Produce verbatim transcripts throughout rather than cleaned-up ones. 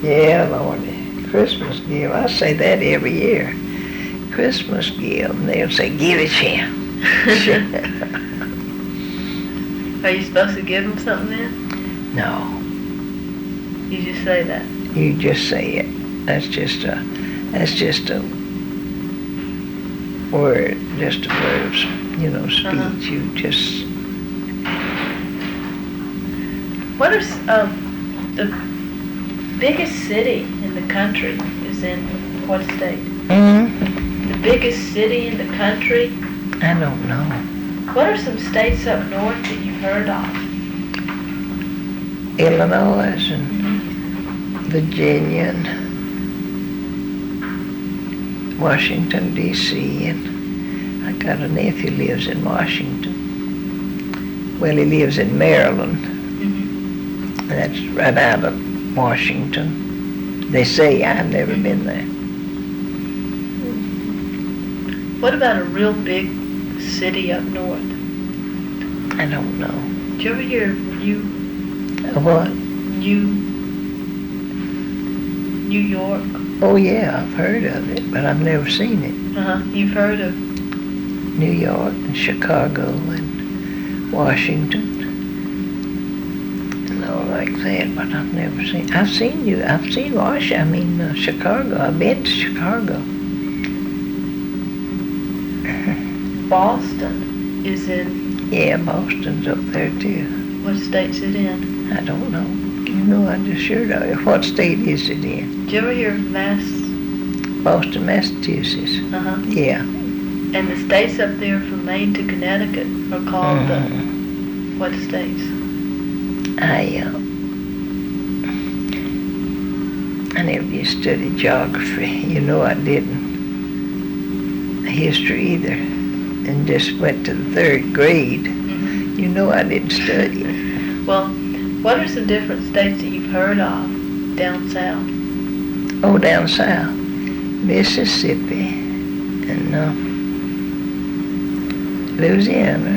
Yeah, Lordy. Christmas gift. I say that every year. Christmas gift. And they'll say, give it here. Are you supposed to give them something then? No. You just say that? You just say it. That's just a, that's just a word, just a word of, you know, speech. Uh-huh. You just... What is, um, the biggest city in the country is in what state? Mm-hmm. The biggest city in the country? I don't know. What are some states up north that you've heard of? Illinois and Mm-hmm. Virginia and Washington, D C and I got a nephew who lives in Washington. Well, he lives in Maryland. Mm-hmm. That's right out of Washington. They say. I've never been there. What about a real big city up north? I don't know. Did you ever hear of New, Uh, What? New, New York? Oh, yeah, I've heard of it, but I've never seen it. Uh-huh. You've heard of, New York and Chicago and Washington and all like that, but I've never seen. I've seen you. I've seen Washington. I mean uh, Chicago. I've been to Chicago. Boston is in, Yeah, Boston's up there too. what state's it in? I don't know. You know, I just sure know. What state is it in? Did you ever hear of Mass? Boston, Massachusetts. Uh-huh. Yeah. And the states up there from Maine to Connecticut are called Mhm. the, what states? I uh, I never did study geography. You know I didn't. History either. And just went to the third grade. Mm-hmm. You know I didn't study it. Well, what are some different states that you've heard of down south? Oh, down south. Mississippi and uh, Louisiana,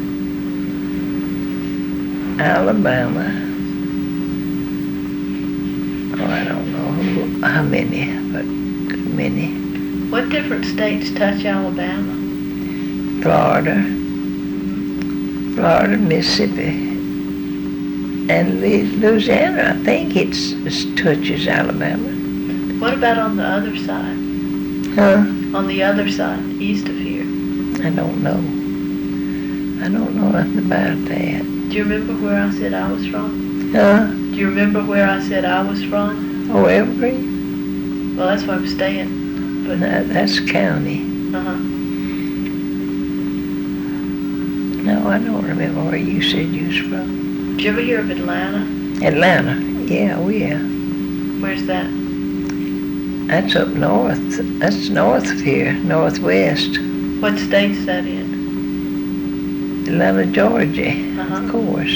Alabama. Oh, I don't know who, how many, but good many. What different states touch Alabama? Florida, Florida, Mississippi, and Louisiana. I think it's, it touches Alabama. What about on the other side? Huh? On the other side, east of here? I don't know. I don't know nothing about that. Do you remember where I said I was from? Huh? Do you remember where I said I was from? Oh, Everett? Well, that's where I'm staying. But No, that's county. uh-huh. No, I don't remember where you said you was from. Did you ever hear of Atlanta? Atlanta. Yeah, oh yeah. Where's that? That's up north. That's north of here, northwest. What state's that in? Atlanta, Georgia, Uh-huh. of course.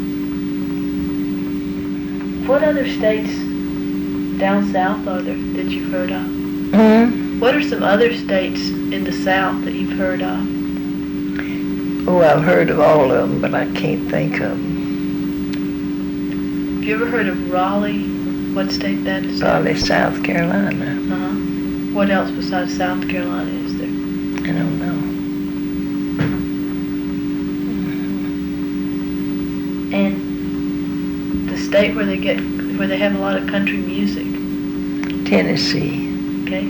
What other states down south are there that you've heard of? Hmm? What are some other states in the south that you've heard of? Oh, I've heard of all of them, but I can't think of them. Have you ever heard of Raleigh? What state that is? Probably South Carolina. Uh-huh. What else besides South Carolina is there? I don't know. And the state where they get, where they have a lot of country music, Tennessee. okay?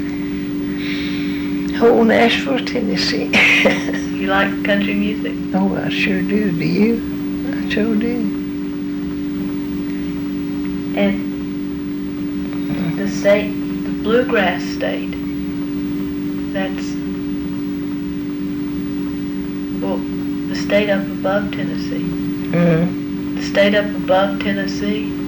Oh, Nashville, Tennessee. You like country music? Oh, I sure do. Do you? I sure do. And the state, the bluegrass state, that's, well, the state up above Tennessee. Mm-hmm. The state up above Tennessee